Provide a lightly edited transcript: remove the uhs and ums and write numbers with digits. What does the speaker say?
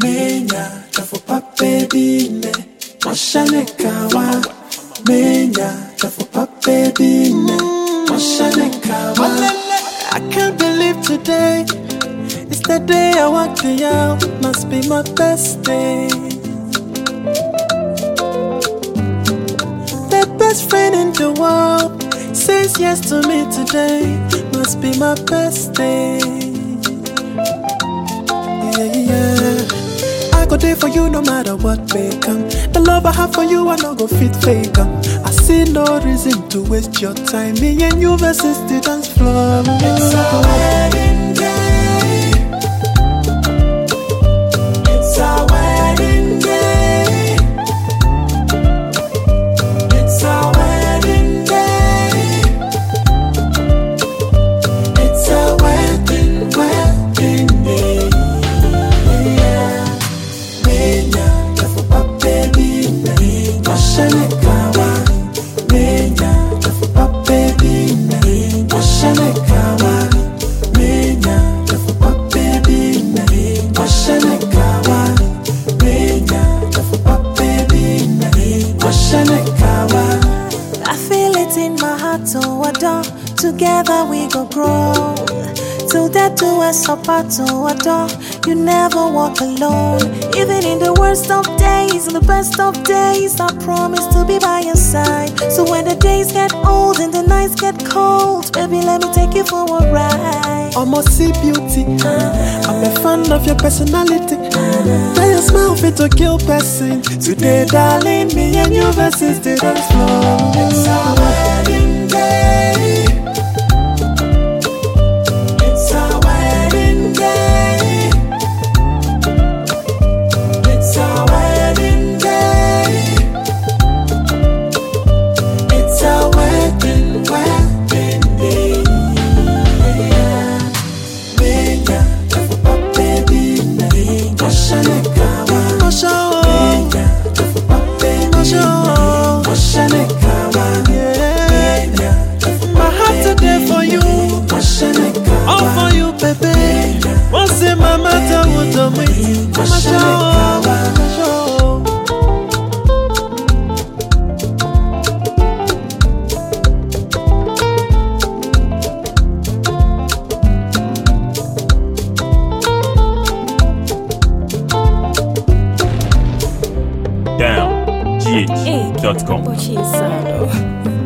Menya, tafu pape bine. Mashane kawa. Menya, tafu pape bine. Mashane kawa. I can't believe today. It's the day I walked the aisle. Must be my best day. The best friend in the world says yes to me today. Must be my best day. Yeah. I go there for you no matter what may come. The love I have for you, I no go fit fake 'em. I see no reason to waste your time. Me and you versus the dance floor. It's our wedding day. It's our wedding day. It's our wedding day. It's our wedding day. Yeah. Menya, tafu pape bine. Mashane kawa. Menya, tafu pape bine. Mashane kawa. Menya, tafu pape bine. Mashane kawa. Menya, tafu pape bine. Mashane kawa. I feel it in my heart to adore. Together we go grow. Till death do us apart to adore. You never walk alone. Even in the worst of days, in the best of days, I promise to be by your side. So when the days get old and the nights get cold, baby, let me take you for a ride. Almost see beauty. I'm a fan of your personality. Now your smile fit to kill person. Today, darling, me and you versus the dance floor. It's our wedding day. It's our wedding day. It's our wedding day. It's our wedding day. Yeah. Menya, tafu pape bine. Mashane kawa. Menya, tafu pape bine. Mashane kawa. Menya, tafu pape bine. My heart today for you. Mashane kawa. All for you, baby. Once in my matter, what am I? Mashane kawa. Down. GH.com. But she's sad.